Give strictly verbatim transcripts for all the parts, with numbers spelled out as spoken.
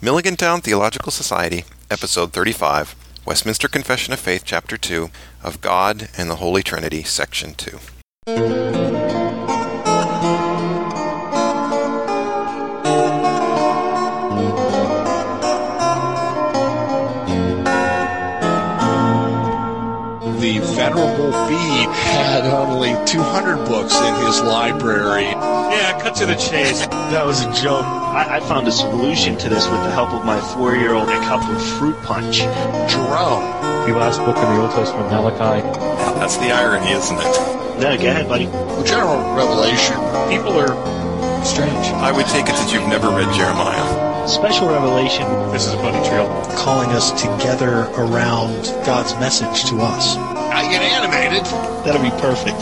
Milligantown Theological Society, Episode thirty-five, Westminster Confession of Faith, Chapter two, Of God and the Holy Trinity, Section two. The Venerable Bede had only two hundred books in his library. Yeah, cut to the chase. That was a joke. I, I found a solution to this with the help of my four-year-old a cup of fruit punch. Jerome. The last book in the Old Testament, Malachi. That's the irony, isn't it? No, go ahead, buddy. The general revelation. People are strange. I would take it that you've never read Jeremiah. Special revelation. This is a bunny trail. Calling us together around God's message to us. I get animated. That'll be perfect.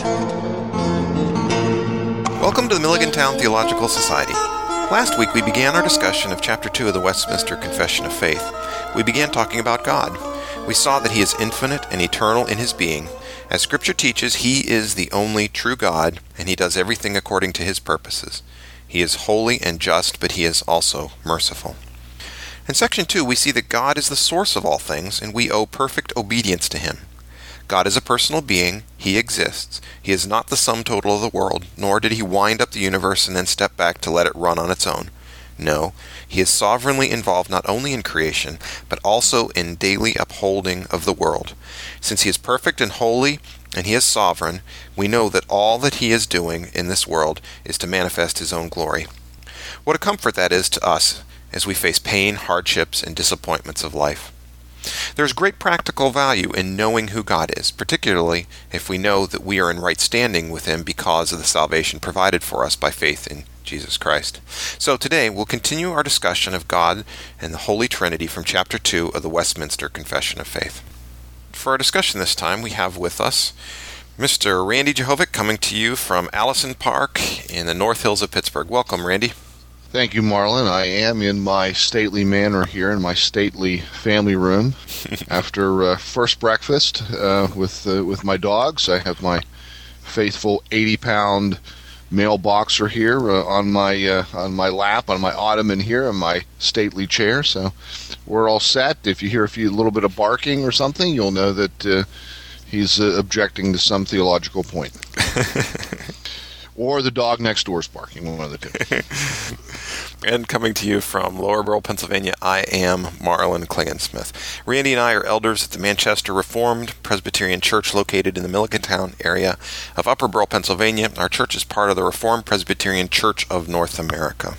Welcome to the Milligantown Theological Society. Last week we began our discussion of Chapter two of the Westminster Confession of Faith. We began talking about God. We saw that He is infinite and eternal in His being. As Scripture teaches, He is the only true God, and He does everything according to His purposes. He is holy and just, but He is also merciful. In Section two, we see that God is the source of all things, and we owe perfect obedience to Him. God is a personal being. He exists. He is not the sum total of the world, nor did He wind up the universe and then step back to let it run on its own. No, He is sovereignly involved not only in creation, but also in daily upholding of the world. Since He is perfect and holy, and He is sovereign, we know that all that He is doing in this world is to manifest His own glory. What a comfort that is to us as we face pain, hardships, and disappointments of life. There's great practical value in knowing who God is, particularly if we know that we are in right standing with Him because of the salvation provided for us by faith in Jesus Christ. So today we'll continue our discussion of God and the Holy Trinity from Chapter two of the Westminster Confession of Faith. For our discussion this time, we have with us Mister Randy Jehovic, coming to you from Allison Park in the North Hills of Pittsburgh. Welcome, Randy. Thank you, Marlon. I am in my stately manor here in my stately family room after uh, first breakfast uh, with uh, with my dogs. I have my faithful eighty-pound male boxer here uh, on my uh, on my lap, on my ottoman here, on my stately chair. So we're all set. If you hear a few little bit of barking or something, you'll know that uh, he's uh, objecting to some theological point. Or the dog next door is barking, one of the two. And coming to you from Lower Borough, Pennsylvania, I am Marlon Klingensmith. Randy and I are elders at the Manchester Reformed Presbyterian Church located in the Milligantown area of Upper Borough, Pennsylvania. Our church is part of the Reformed Presbyterian Church of North America.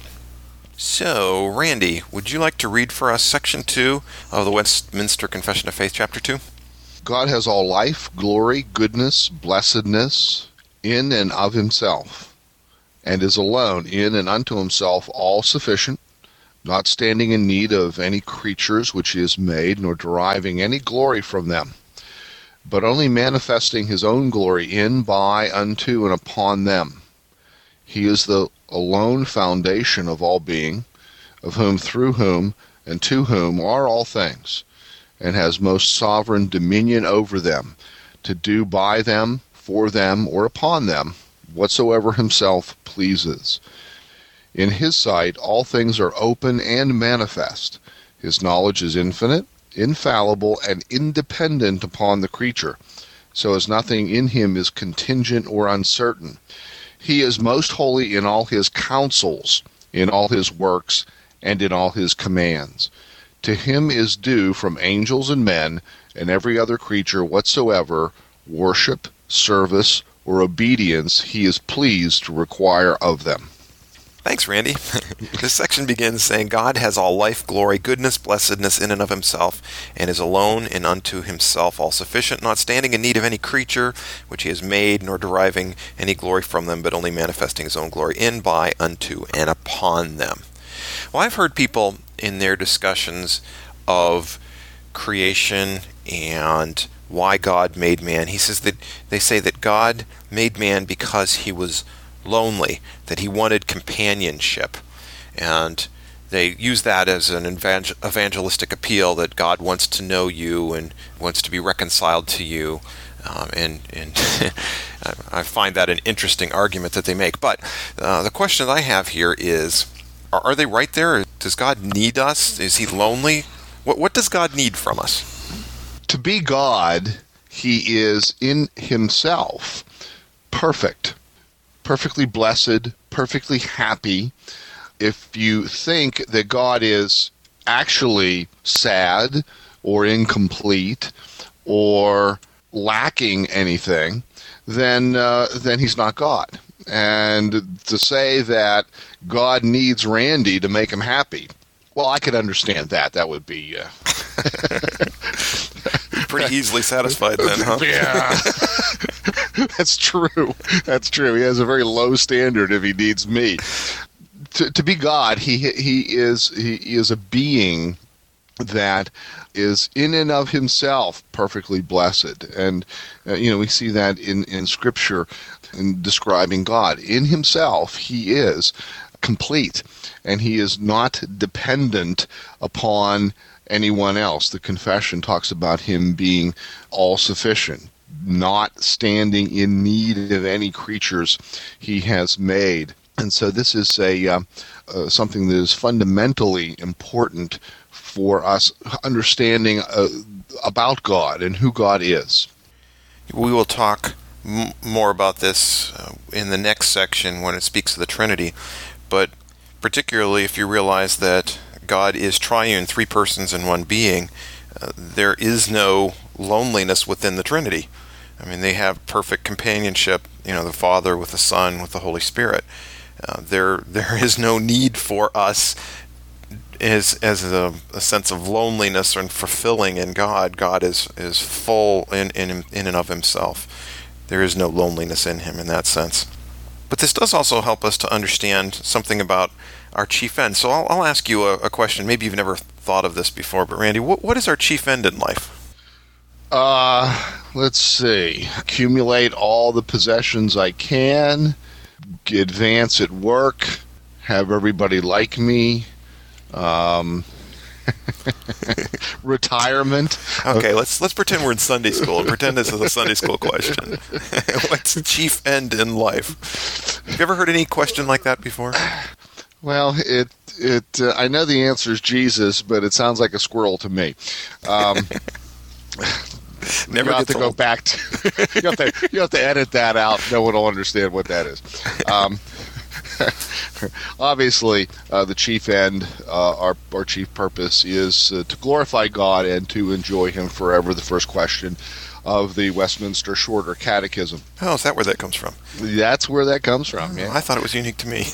So, Randy, would you like to read for us Section two of the Westminster Confession of Faith, Chapter two? God has all life, glory, goodness, blessedness in and of Himself, and is alone in and unto Himself all sufficient, not standing in need of any creatures which He has made, nor deriving any glory from them, but only manifesting His own glory in, by, unto, and upon them. He is the alone foundation of all being, of whom, through whom, and to whom are all things, and has most sovereign dominion over them, to do by them, for them, or upon them, whatsoever Himself pleases. In His sight all things are open and manifest. His knowledge is infinite, infallible, and independent upon the creature, so as nothing in Him is contingent or uncertain. He is most holy in all His counsels, in all His works, and in all His commands. To Him is due from angels and men, and every other creature whatsoever, worship, service, or obedience He is pleased to require of them. Thanks, Randy. This section begins saying, God has all life, glory, goodness, blessedness in and of Himself, and is alone and unto Himself all sufficient, not standing in need of any creature which He has made, nor deriving any glory from them, but only manifesting His own glory in, by, unto, and upon them. Well, I've heard people in their discussions of creation and why God made man. He says that they say that God made man because He was lonely, that He wanted companionship, and they use that as an evangel- evangelistic appeal that God wants to know you and wants to be reconciled to you. Um, and and I find that an interesting argument that they make. But uh, the question I have here is, Are, are they right there? Does God need us? Is he lonely? What, what does God need from us? To be God, he is in himself perfect, perfectly blessed, perfectly happy. If you think that God is actually sad or incomplete or lacking anything, then uh, then he's not God. And to say that God needs Randy to make him happy, well, I could understand that. That would be uh... pretty easily satisfied then, huh? Yeah, that's true. That's true. He has a very low standard if he needs me. To, to be God, he he is he is a being that is in and of himself perfectly blessed, and uh, you know we see that in in Scripture in describing God. In himself, he is complete, and he is not dependent upon anyone else. The confession talks about him being all-sufficient, not standing in need of any creatures he has made. And so this is a uh, uh, something that is fundamentally important for us understanding uh, about God and who God is. We will talk m- more about this uh, in the next section when it speaks of the Trinity, but particularly if you realize that God is triune, three persons in one being, uh, there is no loneliness within the Trinity. I mean, they have perfect companionship, you know, the Father with the Son, with the Holy Spirit. Uh, there, there is no need for us as as a, a sense of loneliness and fulfilling in God. God is is full in, in in and of himself. There is no loneliness in him in that sense. But this does also help us to understand something about our chief end. So I'll, I'll ask you a, a question. Maybe you've never thought of this before, but Randy, what what is our chief end in life? Uh, let's see. Accumulate all the possessions I can, advance at work, have everybody like me, um, retirement. Okay, let's let's pretend we're in Sunday school and pretend this is a Sunday school question. What's the chief end in life? Have you ever heard any question like that before? Well, it it uh, I know the answer is Jesus, but it sounds like a squirrel to me. Um, Never you have gets to go old. back to you have to you have to edit that out. No one will understand what that is. Um, obviously, uh, the chief end, uh, our our chief purpose is uh, to glorify God and to enjoy Him forever. The first question of the Westminster Shorter Catechism. Oh, is that where that comes from? That's where that comes from. Yeah. I thought it was unique to me.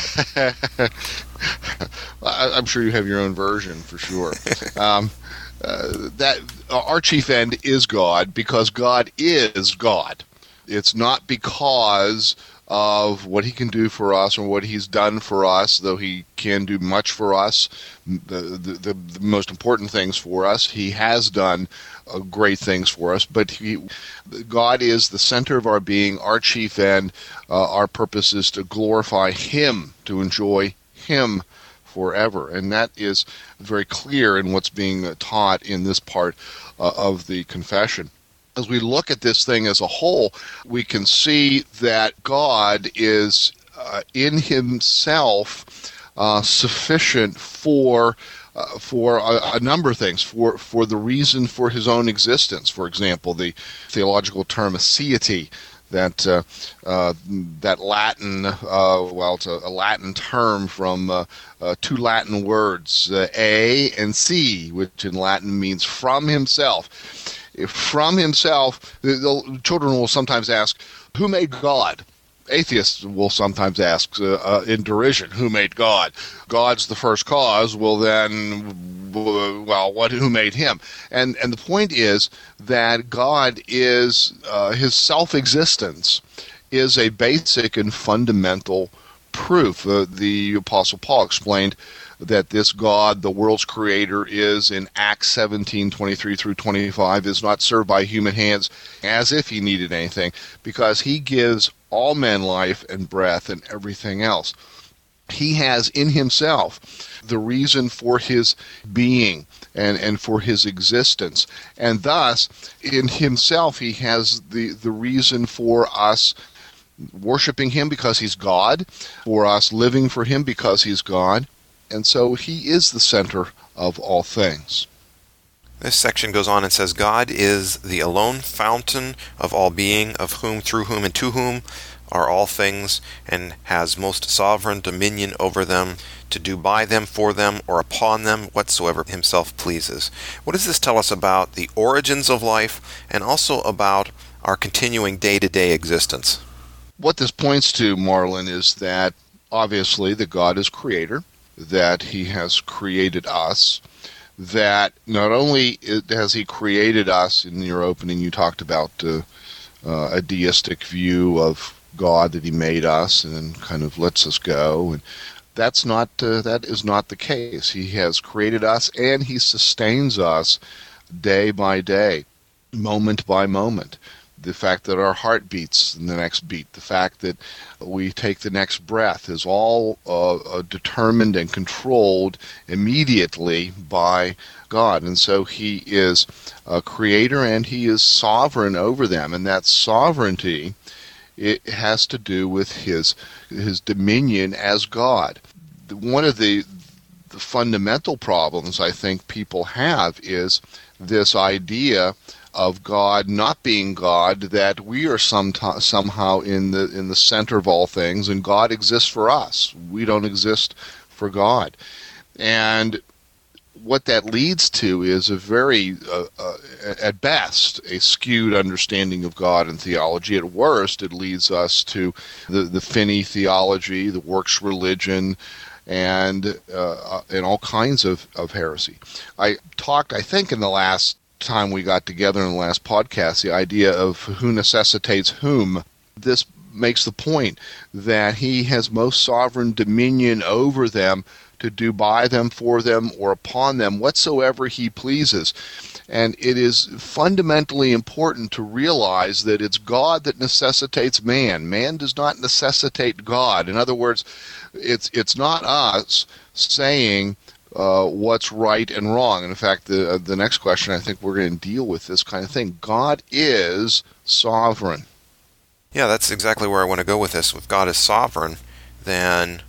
I, I'm sure you have your own version for sure. Um, uh, that our chief end is God because God is God. It's not because of what He can do for us or what He's done for us, though He can do much for us. The the, the, the most important things for us, He has done uh, great things for us. But he, God is the center of our being, our chief end. Uh, our purpose is to glorify Him, to enjoy Him forever. And that is very clear in what's being taught in this part uh, of the confession. As we look at this thing as a whole, we can see that God is uh, in Himself uh, sufficient for uh, for a, a number of things, for for the reason for His own existence. For example, the theological term aseity, that uh, uh, that Latin, uh, well, it's a, a Latin term from uh, uh, two Latin words, uh, a and si, which in Latin means from Himself. From Himself, the, the children will sometimes ask, who made God? Atheists will sometimes ask uh, uh, in derision, who made God? God's the first cause. Well, then, well, what? Who made Him? And and the point is that God is, uh, His self-existence is a basic and fundamental proof. Uh, the Apostle Paul explained that this God, the world's creator, is in Acts seventeen, twenty-three through twenty-five, is not served by human hands as if He needed anything, because He gives all men life and breath and everything else. He has in Himself the reason for His being and, and for His existence. And thus, in Himself, He has the, the reason for us worshiping him because he's God, for us living for him because he's God. And so he is the center of all things. This section goes on and says, God is the alone fountain of all being, of whom, through whom, and to whom are all things, and has most sovereign dominion over them, to do by them, for them, or upon them whatsoever himself pleases. What does this tell us about the origins of life, and also about our continuing day-to-day existence? What this points to, Marlon, is that obviously that God is creator, that he has created us, that not only has he created us, in your opening you talked about uh, uh, a deistic view of God, that he made us and then kind of lets us go, and that's not uh, that is not the case. He has created us and he sustains us day by day, moment by moment. The fact that our heart beats in the next beat, the fact that we take the next breath is all uh, uh, determined and controlled immediately by God. And so he is a creator and he is sovereign over them. And that sovereignty, it has to do with his his dominion as God. One of the, the fundamental problems I think people have is this idea of God not being God, that we are some somehow in the in the center of all things, and God exists for us. We don't exist for God. And what that leads to is a very, uh, uh, at best, a skewed understanding of God and theology. At worst, it leads us to the, the Finney theology, the works religion, and uh, and all kinds of, of heresy. I talked, I think, in the last time we got together in the last podcast, the idea of who necessitates whom. This makes the point that he has most sovereign dominion over them to do by them, for them, or upon them whatsoever he pleases. And it is fundamentally important to realize that it's God that necessitates man. Man does not necessitate God. In other words, it's it's not us saying Uh, what's right and wrong. And in fact, the uh, the next question, I think we're going to deal with this kind of thing. God is sovereign. Yeah, that's exactly where I want to go with this. If God is sovereign, then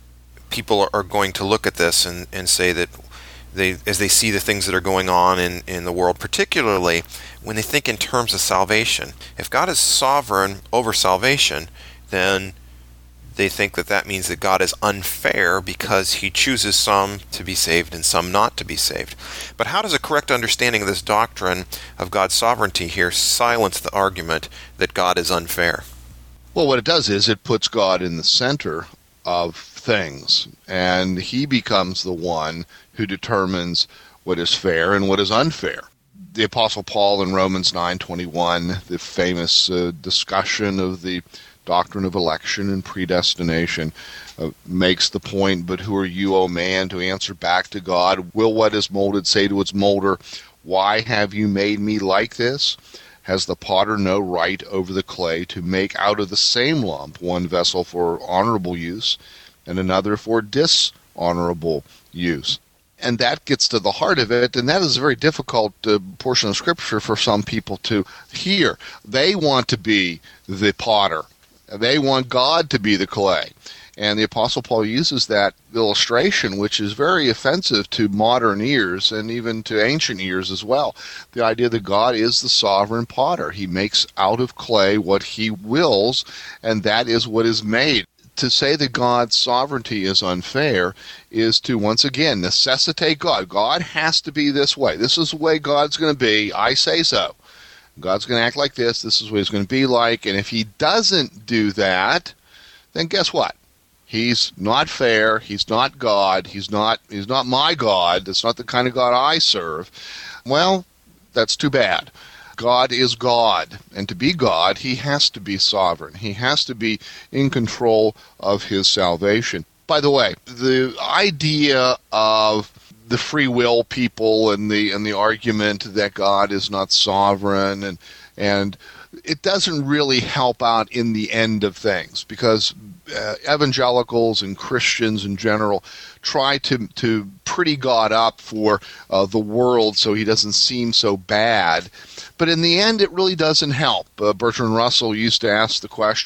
people are going to look at this and, and say that they, as they see the things that are going on in, in the world, particularly when they think in terms of salvation. If God is sovereign over salvation, then they think that that means that God is unfair because he chooses some to be saved and some not to be saved. But how does a correct understanding of this doctrine of God's sovereignty here silence the argument that God is unfair? Well, what it does is it puts God in the center of things, and he becomes the one who determines what is fair and what is unfair. The Apostle Paul in Romans nine twenty-one, the famous uh, discussion of the doctrine of election and predestination, uh, makes the point, but who are you, O man, to answer back to God? Will what is molded say to its molder, why have you made me like this? Has the potter no right over the clay to make out of the same lump one vessel for honorable use and another for dishonorable use? And that gets to the heart of it, and that is a very difficult uh, portion of Scripture for some people to hear. They want to be the potter. They want God to be the clay. And the Apostle Paul uses that illustration, which is very offensive to modern ears and even to ancient ears as well. The idea that God is the sovereign potter. He makes out of clay what he wills, and that is what is made. To say that God's sovereignty is unfair is to, once again, necessitate God. God has to be this way. This is the way God's going to be. I say so. God's going to act like this. This is what he's going to be like. And if he doesn't do that, then guess what? He's not fair. He's not God. He's not, he's not my God. That's not the kind of God I serve. Well, that's too bad. God is God. And to be God, he has to be sovereign. He has to be in control of his salvation. By the way, the idea of the free will people and the and the argument that God is not sovereign, and and it doesn't really help out in the end of things, because uh, evangelicals and Christians in general try to to pretty God up for uh, the world so he doesn't seem so bad. But in the end, it really doesn't help. Uh, Bertrand Russell used to ask the question,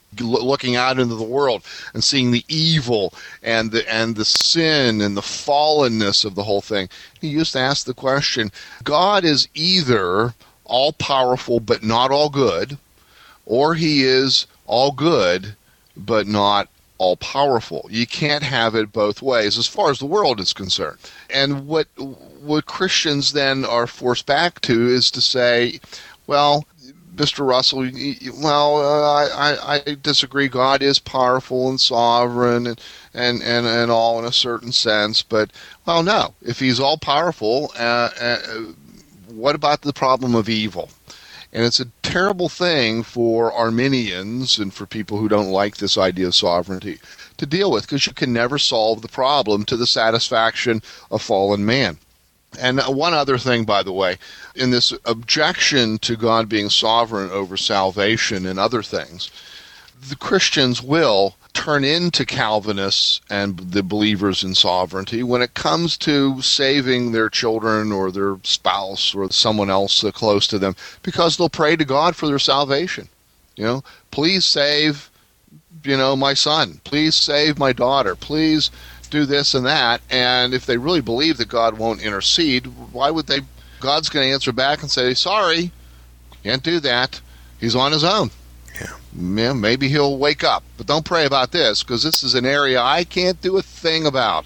L- looking out into the world and seeing the evil and the and the sin and the fallenness of the whole thing. He used to ask the question, God is either all powerful but not all good, or he is all good but not all powerful. You can't have it both ways as far as the world is concerned. And what what Christians then are forced back to is to say, well, Mister Russell, well, uh, I, I disagree. God is powerful and sovereign and, and, and, and all in a certain sense. But, well, no. If he's all powerful, uh, uh, what about the problem of evil? And it's a terrible thing for Arminians and for people who don't like this idea of sovereignty to deal with, because you can never solve the problem to the satisfaction of fallen man. And one other thing, by the way, in this objection to God being sovereign over salvation and other things, the Christians will turn into Calvinists and the believers in sovereignty when it comes to saving their children or their spouse or someone else close to them, because they'll pray to God for their salvation. You know, please save, you know, my son. Please save my daughter. Please do this and that. And if they really believe that God won't intercede, why would they? God's going to answer back and say, sorry, can't do that. He's on his own. Yeah. Yeah, maybe he'll wake up. But don't pray about this, because this is an area I can't do a thing about.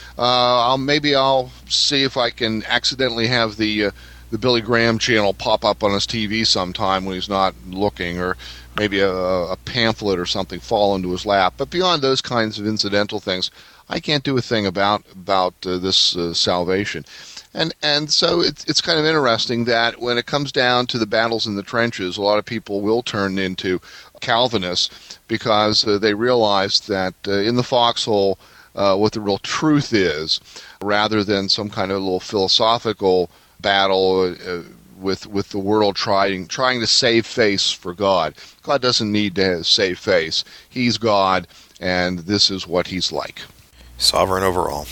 Uh, I'll maybe I'll see if I can accidentally have the uh, the Billy Graham channel pop up on his T V sometime when he's not looking, or maybe a, a pamphlet or something fall into his lap. But beyond those kinds of incidental things, I can't do a thing about about uh, this uh, salvation. And and so it's it's kind of interesting that when it comes down to the battles in the trenches, a lot of people will turn into Calvinists because uh, they realize that uh, in the foxhole, uh, what the real truth is, rather than some kind of little philosophical battle uh, with with the world trying trying to save face for God. God doesn't need to save face. He's God, and this is what he's like. Sovereign over all.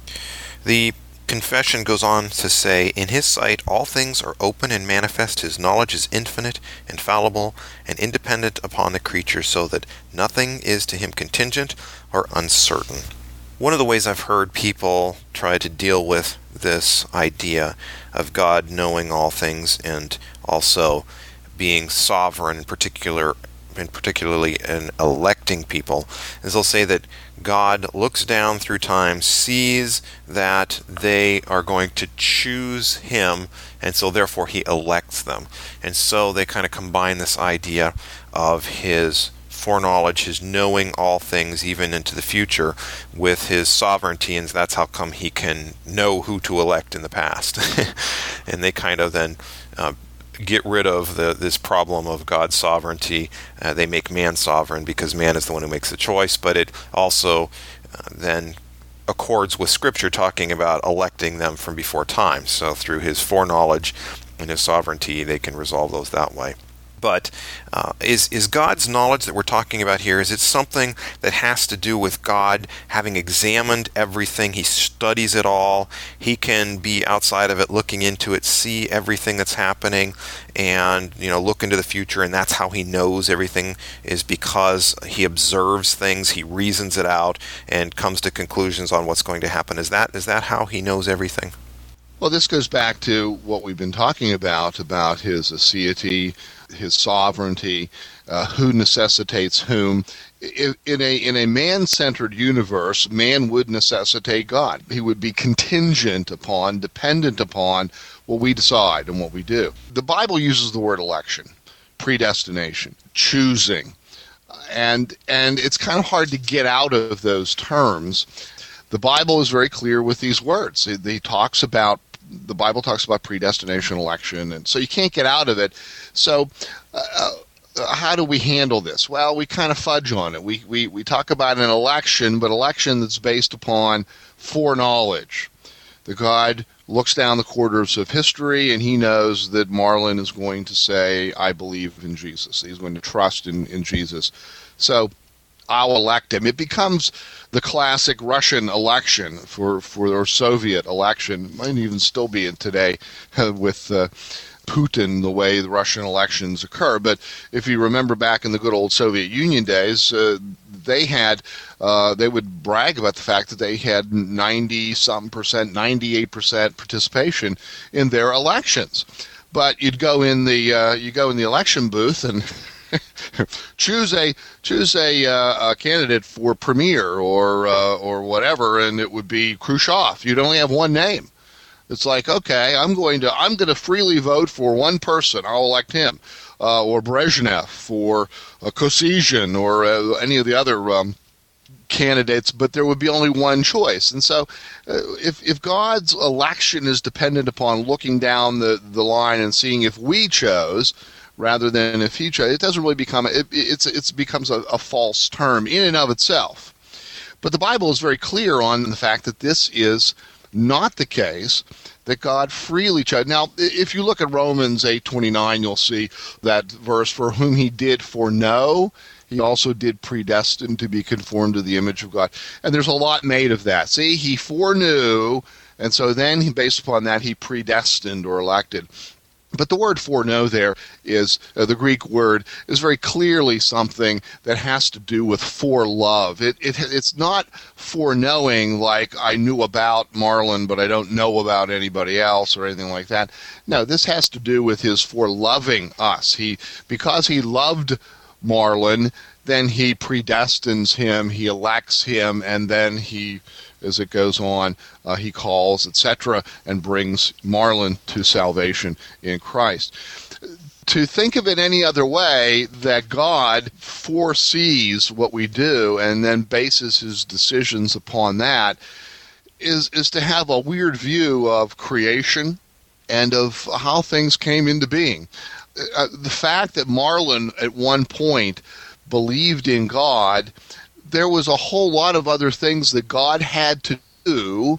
The confession goes on to say, in his sight all things are open and manifest. His knowledge is infinite, infallible, and independent upon the creature, so that nothing is to him contingent or uncertain. One of the ways I've heard people try to deal with this idea of God knowing all things and also being sovereign, in particular, and particularly in electing people, is they'll say that God looks down through time, sees that they are going to choose him, and so therefore he elects them. And so they kind of combine this idea of his foreknowledge, his knowing all things, even into the future, with his sovereignty, and that's how come he can know who to elect in the past. And they kind of then uh, get rid of the, this problem of God's sovereignty. Uh, they make man sovereign because man is the one who makes the choice, but it also uh, then accords with Scripture talking about electing them from before time. So through his foreknowledge and his sovereignty, they can resolve those that way. But uh, is is God's knowledge that we're talking about here, is it something that has to do with God having examined everything? He studies it all. He can be outside of it, looking into it, see everything that's happening, and you know, look into the future, and that's how he knows everything, is because he observes things, he reasons it out, and comes to conclusions on what's going to happen. Is that is that how he knows everything? Well, this goes back to what we've been talking about, about his aseity, his sovereignty, uh, who necessitates whom. In a in a man-centered universe, man would necessitate God. He would be contingent upon, dependent upon what we decide and what we do. The Bible uses the word election, predestination, choosing, and and it's kind of hard to get out of those terms. The Bible is very clear with these words. It, it talks about The Bible talks about predestination, election, and so you can't get out of it. So uh, how do we handle this? Well, we kind of fudge on it. We, we, we talk about an election, but election that's based upon foreknowledge. The God looks down the quarters of history, and he knows that Marlon is going to say, I believe in Jesus. He's going to trust in, in Jesus. So I'll elect him. It becomes the classic Russian election for, for or Soviet election. Might even still be it today uh, with uh, Putin the way the Russian elections occur. But if you remember back in the good old Soviet Union days, uh, they had uh, they would brag about the fact that they had ninety something percent, ninety-eight percent participation in their elections. But you'd go in the uh, you go in the election booth and choose a choose a, uh, a candidate for premier or uh, or whatever, and it would be Khrushchev. You'd only have one name. It's like, okay, I'm going to I'm going to freely vote for one person. I'll elect him, uh, or Brezhnev, or uh, Kosygin, or uh, any of the other um, candidates. But there would be only one choice. And so, uh, if if God's election is dependent upon looking down the, the line and seeing if we chose rather than if He chose, it doesn't really become it, it's it's becomes a, a false term in and of itself. But the Bible is very clear on the fact that this is not the case, that God freely chose. Now, if you look at Romans eight twenty-nine, you'll see that verse, for whom He did foreknow, He also did predestine to be conformed to the image of God. And there's a lot made of that. See, He foreknew, and so then, based upon that, He predestined or elected. But the word foreknow there is, uh, the Greek word, is very clearly something that has to do with forelove. It, it, it's not foreknowing like I knew about Marlon, but I don't know about anybody else or anything like that. No, this has to do with His foreloving us. He, because He loved Marlon, then He predestines him, He elects him, and then He, as it goes on, uh, He calls, et cetera, and brings Marlon to salvation in Christ. To think of it any other way, that God foresees what we do and then bases His decisions upon that, is, is to have a weird view of creation and of how things came into being. Uh, the fact that Marlon at one point believed in God, there was a whole lot of other things that God had to do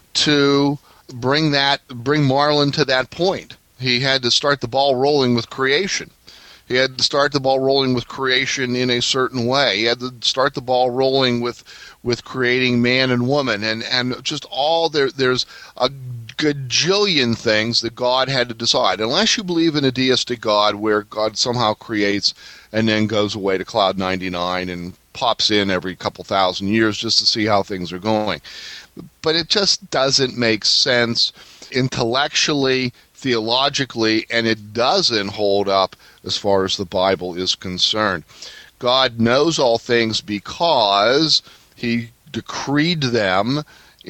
to bring that bring Marlon to that point. He had to start the ball rolling with creation. He had to start the ball rolling with creation in a certain way. He had to start the ball rolling with with creating man and woman, and, and just all there. There's a gajillion things that God had to decide. Unless you believe in a deistic God where God somehow creates and then goes away to Cloud ninety-nine and pops in every couple thousand years just to see how things are going. But it just doesn't make sense intellectually, theologically, and it doesn't hold up as far as the Bible is concerned. God knows all things because He decreed them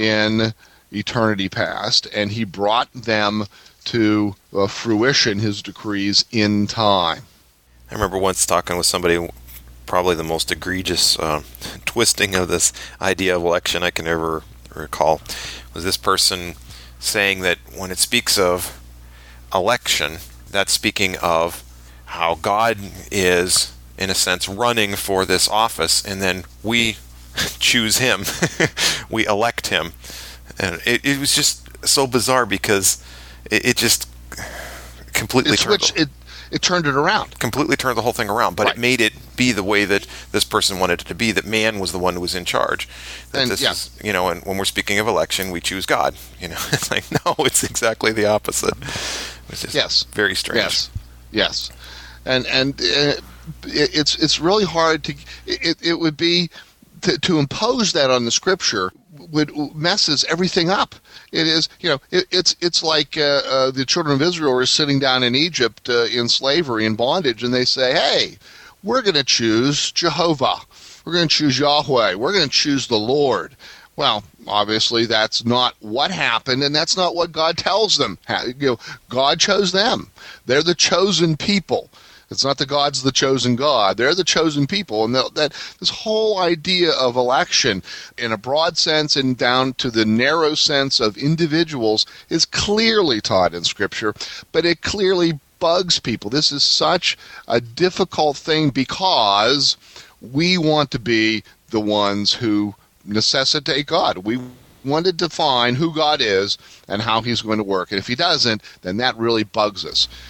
in eternity past, and He brought them to uh, fruition, His decrees, in time. I remember once talking with somebody, probably the most egregious uh, twisting of this idea of election I can ever recall, was this person saying that when it speaks of election, that's speaking of how God is, in a sense, running for this office, and then we choose Him. We elect Him. And it, it was just so bizarre because it, it just completely it turned switched, it, it turned it around. Completely turned the whole thing around, but right. It made it be the way that this person wanted it to be, that man was the one who was in charge. That and, this yeah. is, you know, and when we're speaking of election, we choose God. You know, it's like, no, it's exactly the opposite. It's just yes. very strange. Yes, yes. And, and uh, it, it's, it's really hard to, it, it would be, to, to impose that on the Scripture would messes everything up. It is, you know, it, it's it's like uh, uh, the children of Israel are sitting down in Egypt uh, in slavery, in bondage, and they say, hey, we're going to choose Jehovah. We're going to choose Yahweh. We're going to choose the Lord. Well, obviously that's not what happened, and that's not what God tells them. You know, God chose them. They're the chosen people. It's not that God's the chosen God. They're the chosen people. And that, that this whole idea of election in a broad sense and down to the narrow sense of individuals is clearly taught in Scripture, but it clearly bugs people. This is such a difficult thing because we want to be the ones who necessitate God. We want to define who God is and how He's going to work. And if He doesn't, then that really bugs us.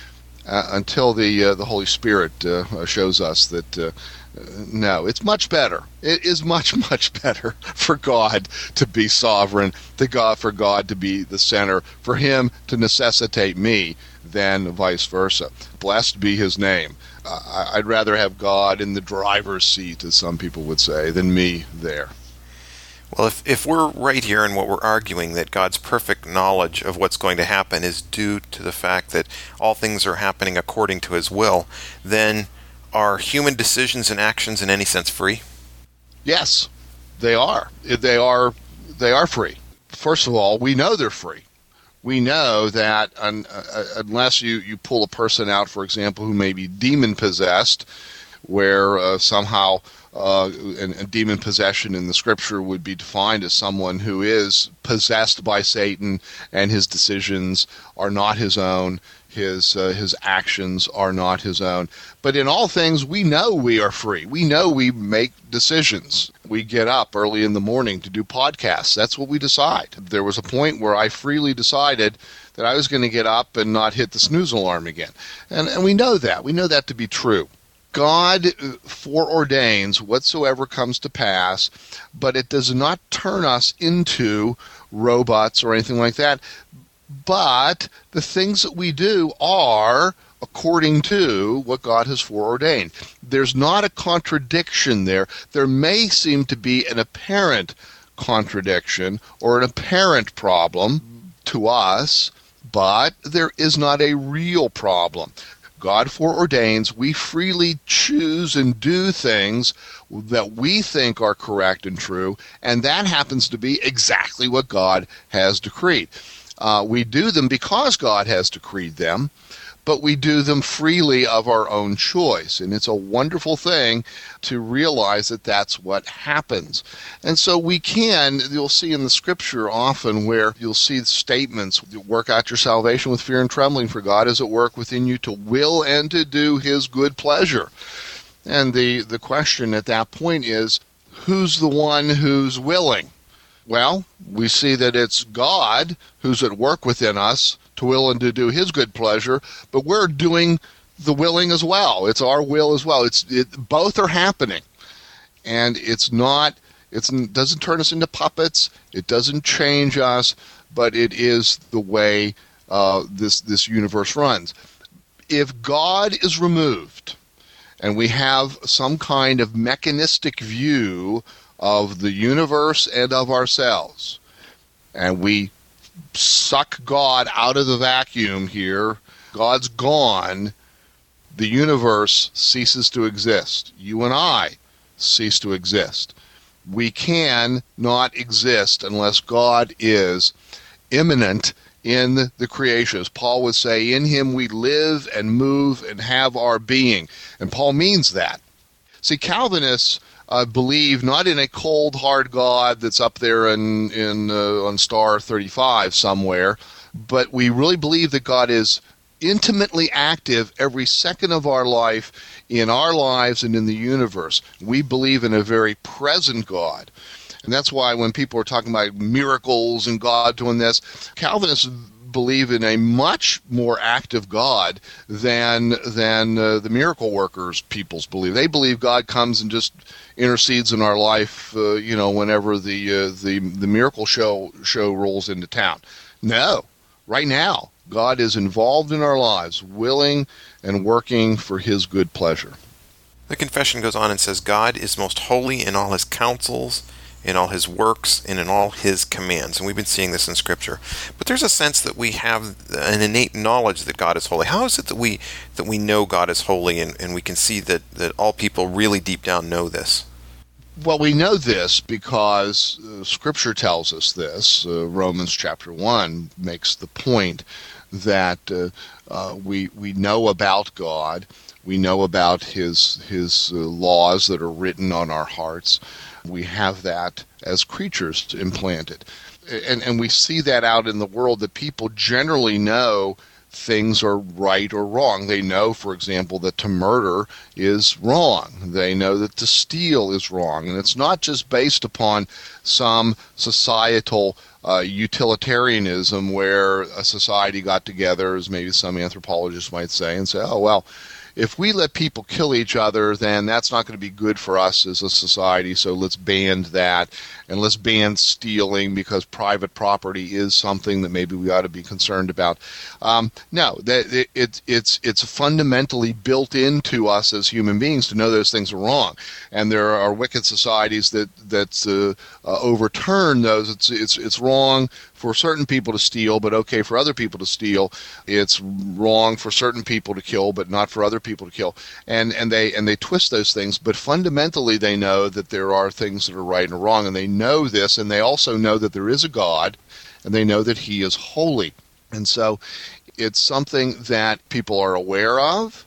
uh, until the uh, the Holy Spirit uh, shows us that uh, no, it's much better. It is much, much better for God to be sovereign, to God for God to be the center, for Him to necessitate me than vice versa. Blessed be His name. Uh, I'd rather have God in the driver's seat, as some people would say, than me there. Well, if, if we're right here in what we're arguing, that God's perfect knowledge of what's going to happen is due to the fact that all things are happening according to His will, then are human decisions and actions in any sense free? Yes, they are. They are. They are free. First of all, we know they're free. We know that un, uh, unless you, you pull a person out, for example, who may be demon-possessed, where uh, somehow uh, and, and demon possession in the Scripture would be defined as someone who is possessed by Satan and his decisions are not his own, his uh, his actions are not his own. But in all things, we know we are free. We know we make decisions. We get up early in the morning to do podcasts. That's what we decide. There was a point where I freely decided that I was going to get up and not hit the snooze alarm again. And, and we know that. We know that to be true. God foreordains whatsoever comes to pass, but it does not turn us into robots or anything like that. But the things that we do are according to what God has foreordained. There's not a contradiction there. There may seem to be an apparent contradiction or an apparent problem to us, but there is not a real problem. God foreordains, we freely choose and do things that we think are correct and true, and that happens to be exactly what God has decreed. Uh, we do them because God has decreed them, but we do them freely of our own choice. And it's a wonderful thing to realize that that's what happens. And so we can, you'll see in the Scripture often where you'll see statements, work out your salvation with fear and trembling, for God is at work within you to will and to do His good pleasure. And the, the question at that point is, who's the one who's willing? Well, we see that it's God who's at work within us to will and to do His good pleasure, but we're doing the willing as well. It's our will as well. It's it, both are happening, and it's not. It's, it doesn't turn us into puppets. It doesn't change us, but it is the way uh, this this universe runs. If God is removed, and we have some kind of mechanistic view of the universe and of ourselves, and we suck God out of the vacuum here, God's gone, the universe ceases to exist. You and I cease to exist. We can not exist unless God is immanent in the creation. As Paul would say, in Him we live and move and have our being. And Paul means that. See, Calvinists Uh, believe not in a cold, hard God that's up there in, in uh, on star thirty-five somewhere, but we really believe that God is intimately active every second of our life, in our lives and in the universe. We believe in a very present God. And that's why when people are talking about miracles and God doing this, Calvinists believe in a much more active God than than uh, the miracle workers peoples believe. They believe God comes and just intercedes in our life, uh, you know, whenever the uh, the the miracle show show rolls into town. No, right now God is involved in our lives, willing and working for His good pleasure. The confession goes on and says, God is most holy in all His counsels, in all His works, and in all His commands. And we've been seeing this in Scripture. But there's a sense that we have an innate knowledge that God is holy. How is it that we that we know God is holy, and, and we can see that, that all people really deep down know this? Well, we know this because uh, Scripture tells us this. Uh, Romans chapter one makes the point that uh, uh, we we know about God. We know about His, his uh, laws that are written on our hearts. We have that as creatures implanted. And, and we see that out in the world, that people generally know things are right or wrong. They know, for example, that to murder is wrong. They know that to steal is wrong. And it's not just based upon some societal uh, utilitarianism, where a society got together, as maybe some anthropologists might say, and say, oh, well, if we let people kill each other, then that's not going to be good for us as a society, so let's ban that, and let's ban stealing because private property is something that maybe we ought to be concerned about. Um, no, that it, it, it's it's fundamentally built into us as human beings to know those things are wrong, and there are wicked societies that that uh, uh, overturn those. It's it's it's wrong for certain people to steal, but okay for other people to steal. It's wrong for certain people to kill, but not for other people to kill. And and they and they twist those things, but fundamentally they know that there are things that are right and wrong, and they know this, and they also know that there is a God, and they know that He is holy. And so it's something that people are aware of,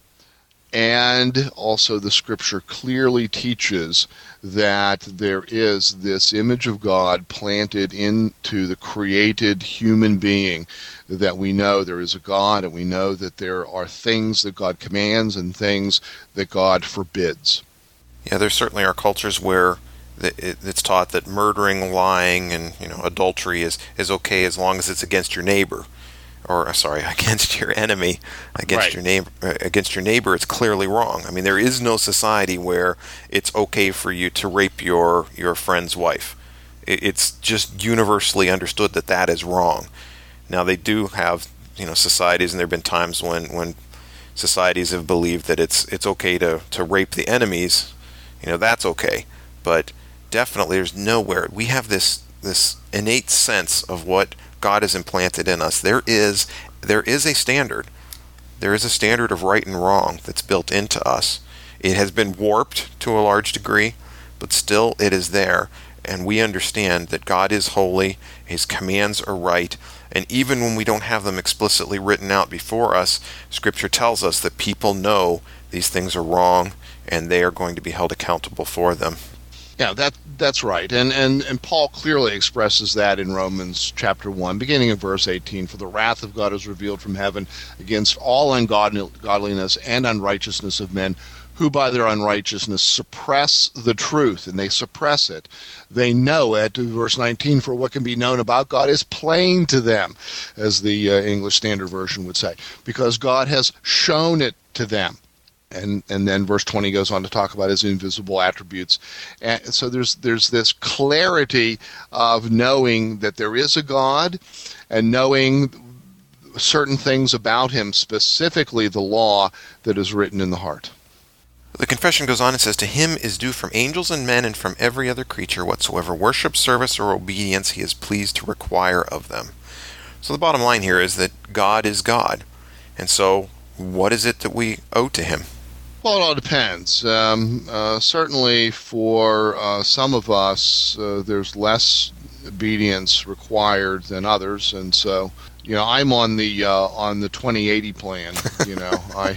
and also the Scripture clearly teaches that there is this image of God planted into the created human being, that we know there is a God, and we know that there are things that God commands and things that God forbids. Yeah, there certainly are cultures where it's taught that murdering, lying, and you know adultery is, is okay as long as it's against your neighbor, or sorry, against your enemy, against right. your neighbor. Against your neighbor, it's clearly wrong. I mean, there is no society where it's okay for you to rape your your friend's wife. It's just universally understood that that is wrong. Now, they do have you know societies, and there have been times when when societies have believed that it's it's okay to to rape the enemies. You know, that's okay, but definitely there's nowhere we have this this innate sense of what God has implanted in us. There is there is a standard. There is a standard of right and wrong that's built into us. It has been warped to a large degree, but still it is there, and we understand that God is holy, His commands are right, and even when we don't have them explicitly written out before us, Scripture tells us that people know these things are wrong, and they are going to be held accountable for them. Yeah, that that's right. And, and and Paul clearly expresses that in Romans chapter one, beginning of verse eighteen. For the wrath of God is revealed from heaven against all ungodliness and unrighteousness of men, who by their unrighteousness suppress the truth, and they suppress it. They know it. Verse nineteen, for what can be known about God is plain to them, as the uh, English Standard Version would say, because God has shown it to them. And and then verse twenty goes on to talk about His invisible attributes. And so there's there's this clarity of knowing that there is a God, and knowing certain things about Him, specifically the law that is written in the heart. The confession goes on and says, to Him is due from angels and men and from every other creature whatsoever worship, service, or obedience He is pleased to require of them. So the bottom line here is that God is God. And so what is it that we owe to Him? Well, it all depends. Um, uh, certainly for uh, some of us, uh, there's less obedience required than others, and so you know I'm on the uh, on the twenty eighty plan. You know, I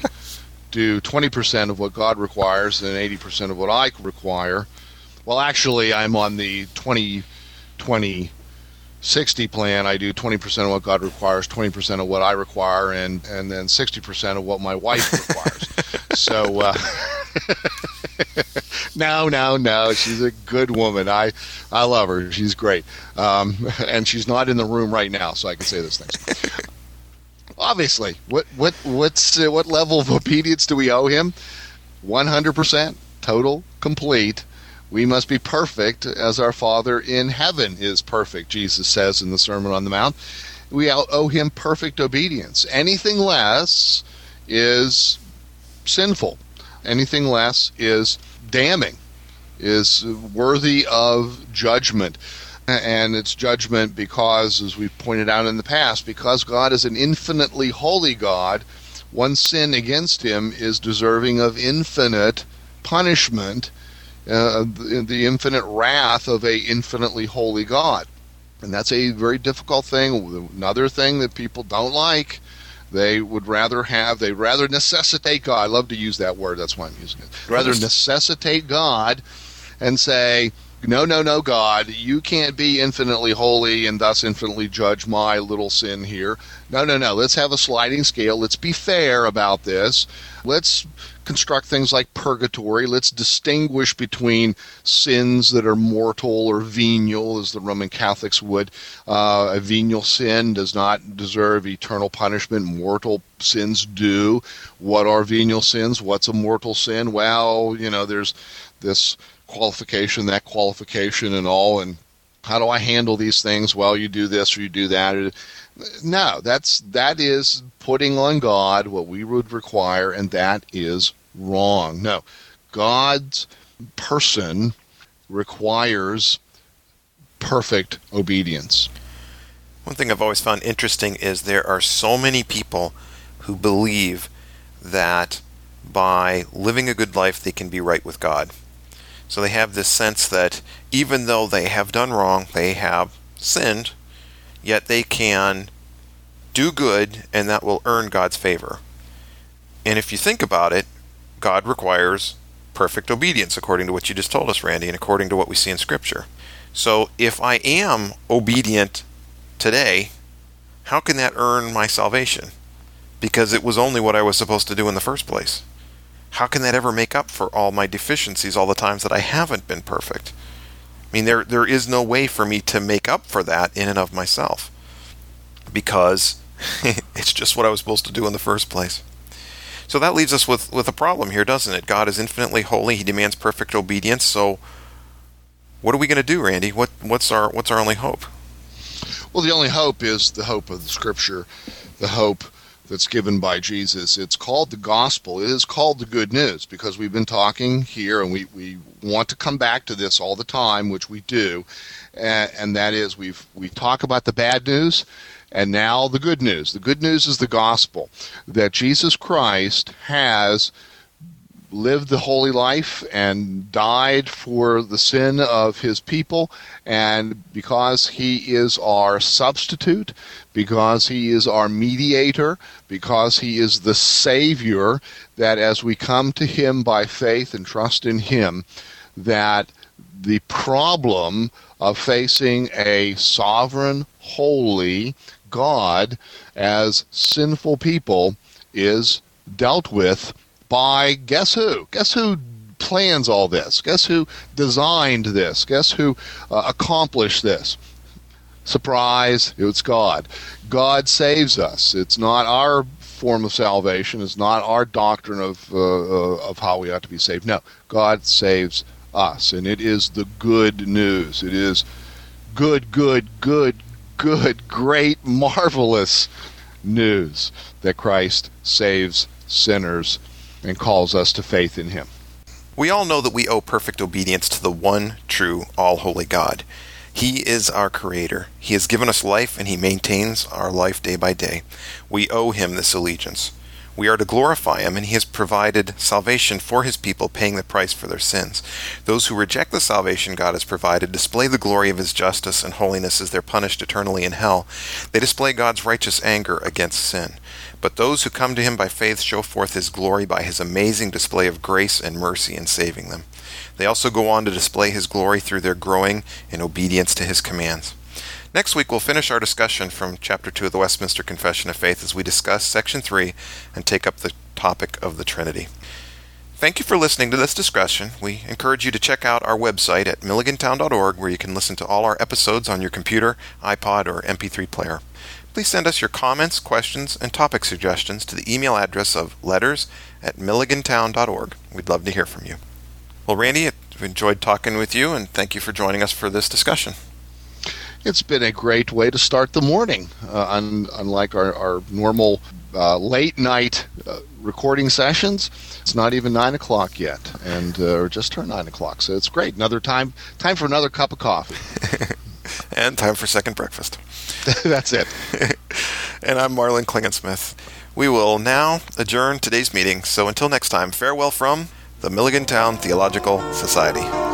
do twenty percent of what God requires and eighty percent of what I require. Well, actually, I'm on the twenty twenty sixty plan. I do twenty percent of what God requires, twenty percent of what I require, and and then sixty percent of what my wife requires. So, uh, no, no, no. She's a good woman. I, I love her. She's great. Um, and she's not in the room right now, so I can say those things. Obviously, what, what, what's, uh, what level of obedience do we owe Him? one hundred percent, total, complete. We must be perfect as our Father in heaven is perfect, Jesus says in the Sermon on the Mount. We owe Him perfect obedience. Anything less is sinful. Anything less is damning, is worthy of judgment. And it's judgment because, as we've pointed out in the past, because God is an infinitely holy God, one sin against Him is deserving of infinite punishment, uh, the, the infinite wrath of a infinitely holy God. And that's a very difficult thing. Another thing that people don't like, they would rather have, they'd rather necessitate God. I love to use that word, that's why I'm using it. Rather necessitate God and say, no, no, no, God, you can't be infinitely holy and thus infinitely judge my little sin here. No, no, no. Let's have a sliding scale. Let's be fair about this. Let's construct things like purgatory. Let's distinguish between sins that are mortal or venial, as the Roman Catholics would. Uh, a venial sin does not deserve eternal punishment. Mortal sins do. What are venial sins? What's a mortal sin? Well, you know, there's this qualification, that qualification, and all. And how do I handle these things? Well, you do this or you do that. No, that's that is putting on God what we would require, and that is wrong. No, God's person requires perfect obedience. One thing I've always found interesting is there are so many people who believe that by living a good life they can be right with God. So they have this sense that even though they have done wrong, they have sinned, yet they can do good and that will earn God's favor. And if you think about it, God requires perfect obedience according to what you just told us, Randy, and according to what we see in Scripture. So if I am obedient today, how can that earn my salvation? Because it was only what I was supposed to do in the first place. How can that ever make up for all my deficiencies, all the times that I haven't been perfect? I mean, there there is no way for me to make up for that in and of myself, because it's just what I was supposed to do in the first place. So that leaves us with, with a problem here, doesn't it? God is infinitely holy. He demands perfect obedience. So what are we going to do, Randy? What what's our what's our only hope? Well, the only hope is the hope of the Scripture, the hope that's given by Jesus. It's called the gospel. It is called the good news because we've been talking here, and we, we want to come back to this all the time, which we do, and, and that is we've we talk about the bad news, and now the good news. The good news is the gospel, that Jesus Christ has lived the holy life and died for the sin of his people, and because he is our substitute, because he is our mediator, because he is the Savior, that as we come to him by faith and trust in him, that the problem of facing a sovereign, holy God as sinful people is dealt with by, guess who? Guess who plans all this? Guess who designed this? Guess who uh, accomplished this? Surprise, it's God. God saves us. It's not our form of salvation. It's not our doctrine of, uh, uh, of how we ought to be saved. No, God saves us, and it is the good news. It is good, good, good, good, great, marvelous news that Christ saves sinners and calls us to faith in him. We all know that we owe perfect obedience to the one true, all-holy God. He is our Creator. He has given us life, and he maintains our life day by day. We owe him this allegiance. We are to glorify him, and he has provided salvation for his people, paying the price for their sins. Those who reject the salvation God has provided display the glory of his justice and holiness as they're punished eternally in hell. They display God's righteous anger against sin. But those who come to him by faith show forth his glory by his amazing display of grace and mercy in saving them. They also go on to display his glory through their growing in obedience to his commands. Next week, we'll finish our discussion from Chapter two of the Westminster Confession of Faith as we discuss Section three and take up the topic of the Trinity. Thank you for listening to this discussion. We encourage you to check out our website at milligan town dot org, where you can listen to all our episodes on your computer, iPod, or M P three player. Please send us your comments, questions, and topic suggestions to the email address of letters at milligan town dot org. We'd love to hear from you. Well, Randy, I've enjoyed talking with you, and thank you for joining us for this discussion. It's been a great way to start the morning, uh, un- unlike our, our normal uh, late-night uh, recording sessions. It's not even nine o'clock yet, and uh, or just turned nine o'clock, so it's great. Another time, time for another cup of coffee. And time for second breakfast. That's it. And I'm Marlon Klingensmith. We will now adjourn today's meeting, so until next time, farewell from the Milligan Town Theological Society.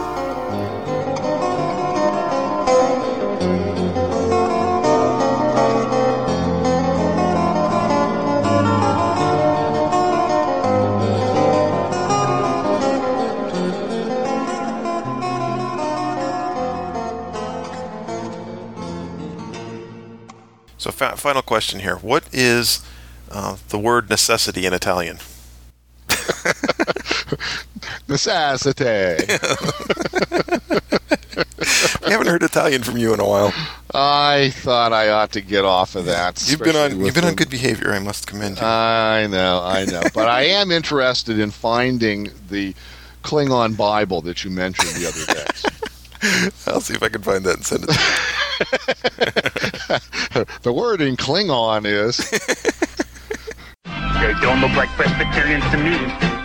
So, fa- final question here. What is uh, the word necessity in Italian? Necessity. We haven't heard Italian from you in a while. I thought I ought to get off of that. You've been on especially you've been with on good behavior, I must commend you. the- I know, I know. But I am interested in finding the Klingon Bible that you mentioned the other day. I'll see if I can find that and send it to you. The word in Klingon is... They don't look like Presbyterians to me.